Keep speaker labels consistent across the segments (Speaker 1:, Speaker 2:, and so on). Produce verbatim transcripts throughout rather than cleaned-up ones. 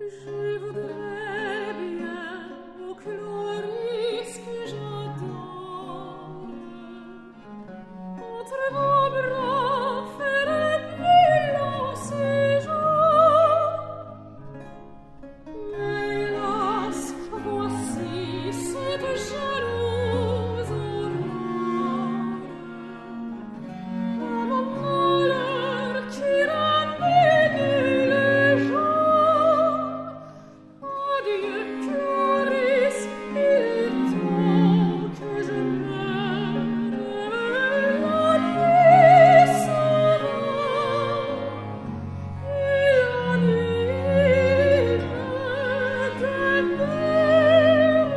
Speaker 1: Je voudrais bien au Cloris que j'adore entre vos bras faire un plus long séjour. Mais hélas, voici cette jalouse aurore, à mon malheur qui ramène les jours. Adieu, Cloris, il est temps que je meure. La nuit s'en va, et la nuit me demeure.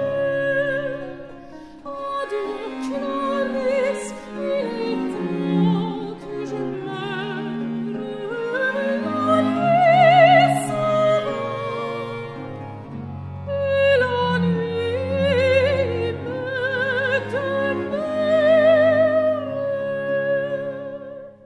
Speaker 1: Adieu, Cloris, il est temps que je meure. La nuit s'en va, et la nuit me demeure.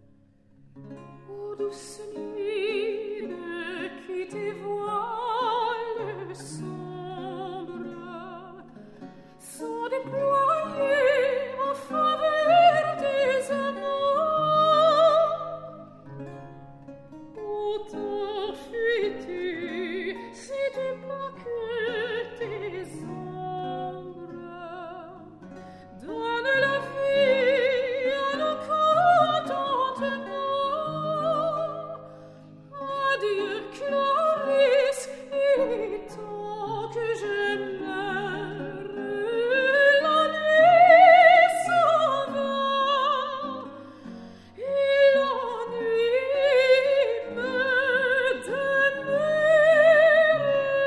Speaker 1: Ô douce nuit, ne quittez voiles sombres, sans déployer en faveur des amants. Autant fuis-tu si tu pas que tes ombres donnent la vie à nos contentements. Adieu, Cloris, il est temps que je meure. La nuit s'en va, et la nuit me demeure.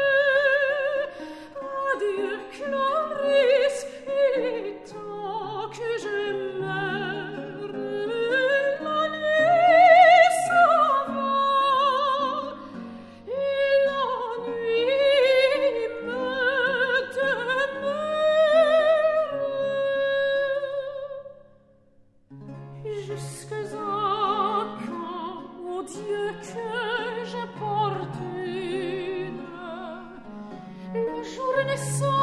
Speaker 1: Adieu, Cloris, il est temps que je meure. La nuit s'en va, et la nuit me demeure. Jusque à quand, ô Dieu, que j'importune, le jour naissant